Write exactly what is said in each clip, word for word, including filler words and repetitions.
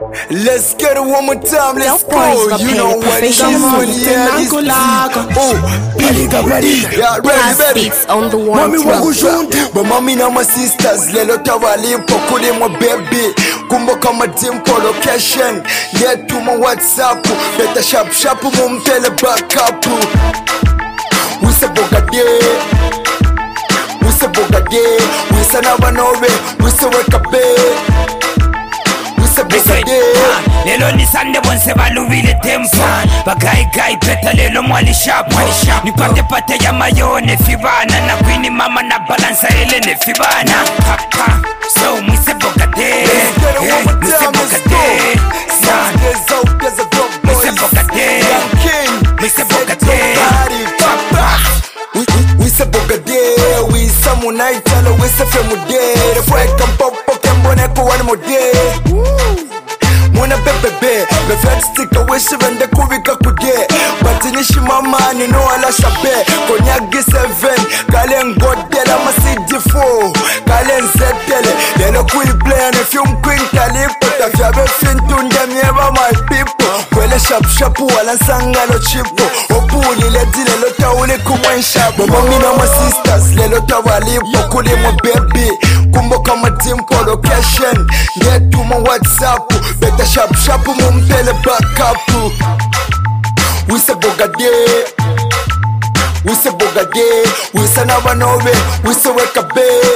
Let's get it one more time, let's go. You know what it is, yeah, this beat. Oh, Paliga, ready, yeah, ready, ready. On the one Mami wangu juntu, but mami na my sisters. Lelo tawalipo kule mwa baby. Kumbo kama dimpo location. Yeah, to my WhatsApp. Better sharp sharp mumtele back up. We say bogade. We say bogade. We say nabanove. We say wake up bed. Lelo ni sande bonse baluvile tempo Bagai gai peta lelo mwali sharp Nipate pate ya mayo ne fibana Na kwini mama na balansa ele ne fibana So mwise bogade Mwise bogade Mwise bogade Mwise bogade Mwise bogade Wisa munaitalo wisa femude Refweka mpopo kembone kuwani mode Mwana bebebe Befet stika wishi vende kuvika kude Batinishi mama ni no ala shabe Konyagi seven Kale ngodela ma C D four Kale nzetele Lelo kui play and film queen kalipo Tafyabe fintu ndemieva my people Kwele shap shapu wala nsangalo chipo Opuli leti lelo taule kumwenshapo Mami na ma sisters Lelo tawalipo kuli mo baby Kumbo kama dimpo location Get to my WhatsApp Better sharp sharp mumtele back up. We say bogade. We say bogade. We say nabanove. We say wake up bed.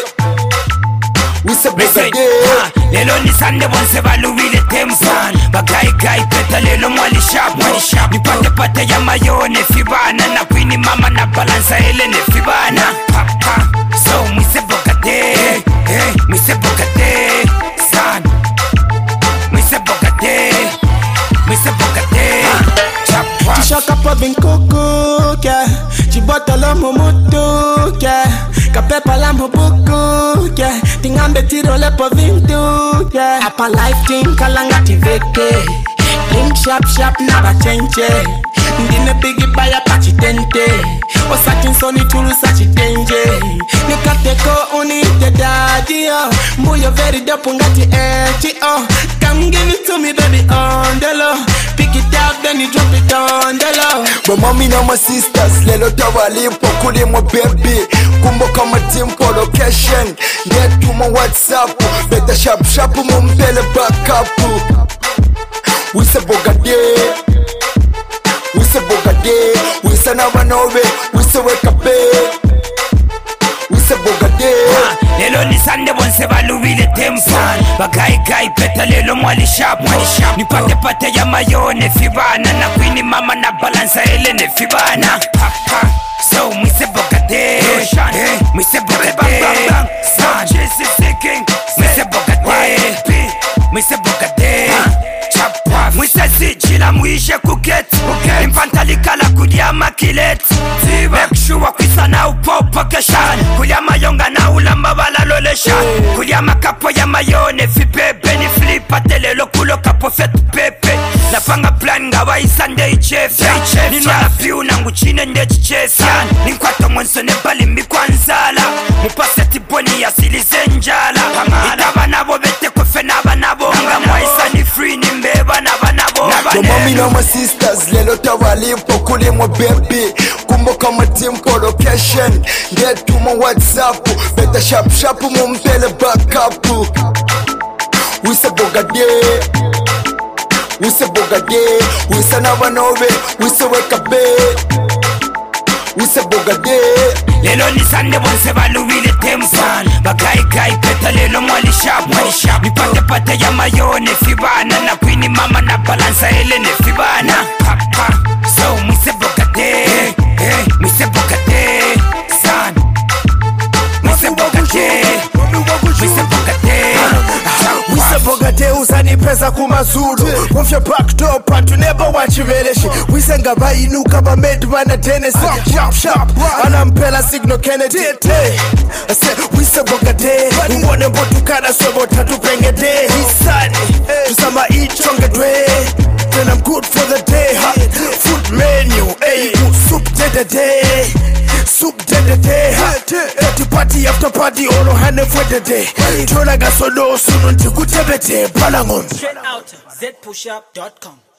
We say bogade. Lelo ni sande bonse baluvile tempo Bagai gai peta lelo mwali sharp Nipate pate ya mayo ne fibana Na kwini mama na balansa ele ne fibana So mwise bogade Mwise bogade San Mwise bogade Mwise bogade Tishaka pa binkuku yeah. Chibota la mumutu yeah. Kapepa la mbuku yeah. Tingambe tiro le po vindu yeah. Apa life team kalanga tiveke Link sharp sharp na bachenche Ndine bigi baya pachitente Osatin soni tulu sachitenje Nikateko unite daddy oh. Mbuyo very dope ngati echi oh. Come give it to me baby on the low Pick it up then you drop it on the low But mommy na my sisters Lelo tawalipo kuli mo baby Kumbo kama dimpo location Get to my WhatsApp Better sharp sharp mumtele back up. We say bogade. We say bogade. We say nabanove. We say wake up bed. We say bogade. Lelo ni sande bonse baluvile tempo Bagai gai peta lelo mwali sharp Nipate pate ya mayo ne fibana Na kwini mama na balansa ele ne fibana So mwise bogade Mwise bogade Mwise bogade Mwise bogade Mwise zijila mwishe kuget Impantalika la kudia makilet Make sure kwisa na upopo keshan Kulia mayonga na ulamba bala loleshan Kulia makapo ya mayone fi pepe Ni flipa telelo kulo kapo fetu pepe Napanga plan ngawa isande ichefe Nina piu na nguchine nde chichesian Ninkwato mwenso nebali mikwanzala Mupaseti boni ya sili zenjala Itaba nabo bete kwefe naba nabo Nga mwaisa ni free ni mbeba naba nabo So mommy na my sisters Lelo tawalipo kuli mo baby Kumbo kama dimpo location Get to my WhatsApp Better sharp sharp mumtele back up. We say bogade. We say bogade. We say nabanove. We say wake up bed. We say bogade. Lelo ni sande bonse baluvile tempo Bagai gai peta lelo mwali sharp Nipate pate ya mayo ne fibana Na kwini mama na balansa ele ne fibana So mwise bogade Mwise bogade San Mwise bogade Mwise bogade Wise bogade uzani pesa kumazulu Wafya backdoor pantu never watch veleshi Wise ngaba inuka ba made mana Tennessee Sharp sharp anampela signal Kennedy I said wise bogade Uwone mbotu kada swebo tatu pengede Hisani Tusama eat chonga dwe Then I'm good for the day Food menu Hey soup de de day Soup de de day party after party olo hane fwetete Tola gasolo sunu ntikutebete Palangon Straight out z push up dot com